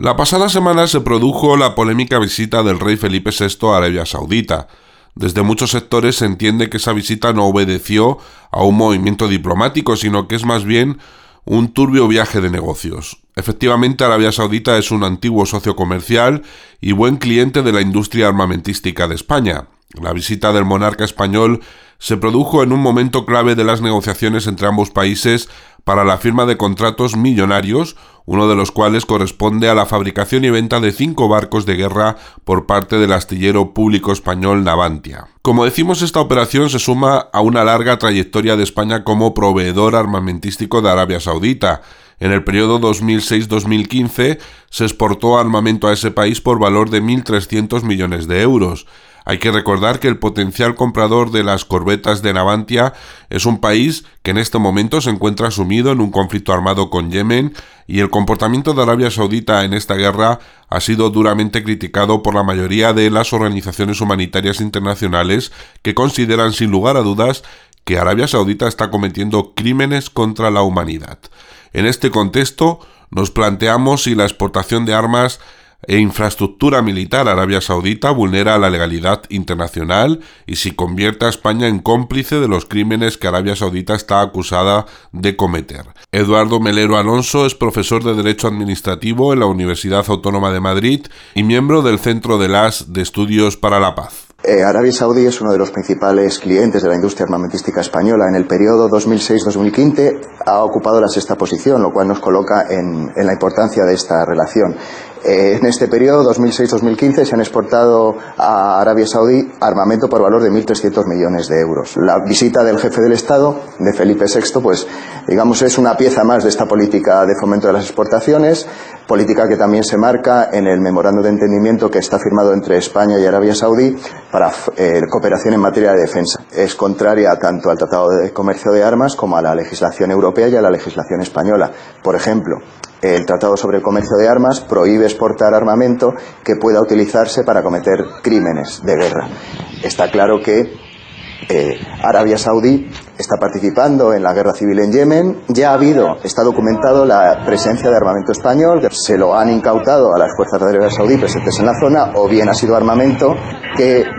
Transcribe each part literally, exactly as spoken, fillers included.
La pasada semana se produjo la polémica visita del rey Felipe sexto a Arabia Saudita. Desde muchos sectores se entiende que esa visita no obedeció a un movimiento diplomático, sino que es más bien un turbio viaje de negocios. Efectivamente, Arabia Saudita es un antiguo socio comercial y buen cliente de la industria armamentística de España. La visita del monarca español se produjo en un momento clave de las negociaciones entre ambos países para la firma de contratos millonarios, uno de los cuales corresponde a la fabricación y venta de cinco barcos de guerra por parte del astillero público español Navantia. Como decimos, esta operación se suma a una larga trayectoria de España como proveedor armamentístico de Arabia Saudita. En el periodo dos mil seis a dos mil quince se exportó armamento a ese país por valor de mil trescientos millones de euros. Hay que recordar que el potencial comprador de las corbetas de Navantia es un país que en este momento se encuentra sumido en un conflicto armado con Yemen, y el comportamiento de Arabia Saudita en esta guerra ha sido duramente criticado por la mayoría de las organizaciones humanitarias internacionales, que consideran sin lugar a dudas que Arabia Saudita está cometiendo crímenes contra la humanidad. En este contexto, nos planteamos si la exportación de armas e infraestructura militar a Arabia Saudita vulnera la legalidad internacional y si convierte a España en cómplice de los crímenes que Arabia Saudita está acusada de cometer. Eduardo Melero Alonso es profesor de Derecho Administrativo en la Universidad Autónoma de Madrid y miembro del Centro de las de Estudios para la Paz. Eh, Arabia Saudí es uno de los principales clientes de la industria armamentística española. En el periodo dos mil seis a dos mil quince ha ocupado la sexta posición, lo cual nos coloca en, en la importancia de esta relación. Eh, en este periodo dos mil seis a dos mil quince se han exportado a Arabia Saudí armamento por valor de mil trescientos millones de euros. La visita del jefe del Estado, de Felipe sexto, pues digamos es una pieza más de esta política de fomento de las exportaciones, política que también se marca en el memorando de entendimiento que está firmado entre España y Arabia Saudí para eh, cooperación en materia de defensa. Es contraria tanto al Tratado de Comercio de Armas como a la legislación europea y a la legislación española. Por ejemplo, el Tratado sobre el Comercio de Armas prohíbe exportar armamento que pueda utilizarse para cometer crímenes de guerra. Está claro que eh, Arabia Saudí está participando en la guerra civil en Yemen. Ya ha habido, está documentado la presencia de armamento español, que se lo han incautado a las fuerzas de Arabia Saudí presentes en la zona, o bien ha sido armamento que eh,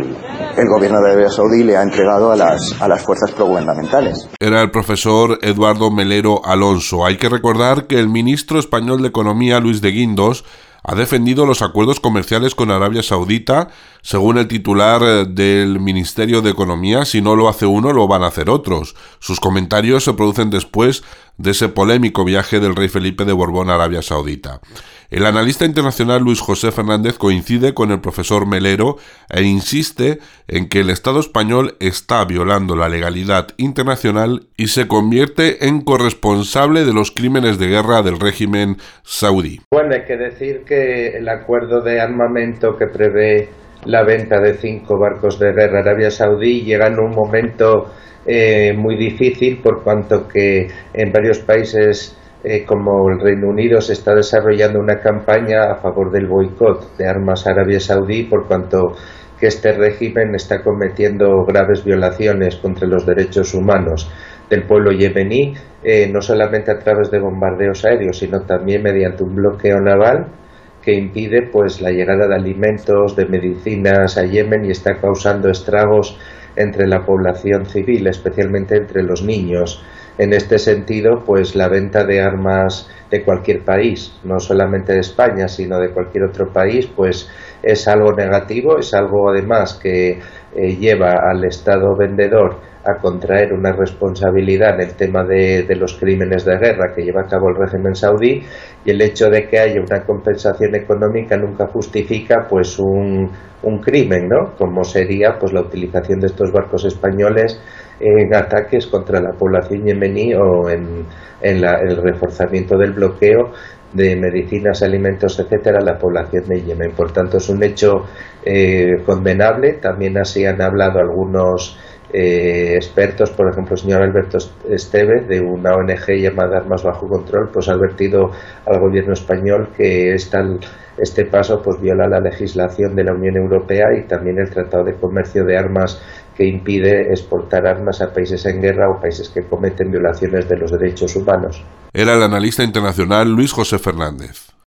el gobierno de Arabia Saudí le ha entregado a las, a las fuerzas progubernamentales. Era el profesor Eduardo Melero Alonso. Hay que recordar que el ministro español de Economía, Luis de Guindos, ha defendido los acuerdos comerciales con Arabia Saudita. Según el titular del Ministerio de Economía, si no lo hace uno, lo van a hacer otros. Sus comentarios se producen después de ese polémico viaje del rey Felipe de Borbón a Arabia Saudita. El analista internacional Luis José Fernández coincide con el profesor Melero e insiste en que el Estado español está violando la legalidad internacional y se convierte en corresponsable de los crímenes de guerra del régimen saudí. Bueno, hay que decir que el acuerdo de armamento que prevé la venta de cinco barcos de guerra a Arabia Saudí llega en un momento eh, muy difícil, por cuanto que en varios países Eh, como el Reino Unido se está desarrollando una campaña a favor del boicot de armas a Arabia Saudí, por cuanto que este régimen está cometiendo graves violaciones contra los derechos humanos del pueblo yemení, eh, no solamente a través de bombardeos aéreos, sino también mediante un bloqueo naval que impide pues la llegada de alimentos, de medicinas a Yemen, y está causando estragos entre la población civil, especialmente entre los niños. En este sentido, pues la venta de armas de cualquier país, no solamente de España, sino de cualquier otro país, pues es algo negativo, es algo además que eh, lleva al Estado vendedor a contraer una responsabilidad en el tema de, de los crímenes de guerra que lleva a cabo el régimen saudí, y el hecho de que haya una compensación económica nunca justifica pues un, un crimen, ¿no? Como sería pues la utilización de estos barcos españoles en ataques contra la población yemení o en, en la, el reforzamiento del bloqueo de medicinas, alimentos, etcétera, a la población de Yemen. Por tanto, es un hecho eh, condenable. También así han hablado algunos eh, expertos, por ejemplo el señor Alberto Esteve, de una O N G llamada Armas Bajo Control, pues ha advertido al gobierno español que esta, este paso pues viola la legislación de la Unión Europea y también el Tratado de Comercio de Armas, que impide exportar armas a países en guerra o países que cometen violaciones de los derechos humanos. Era el analista internacional Luis José Fernández.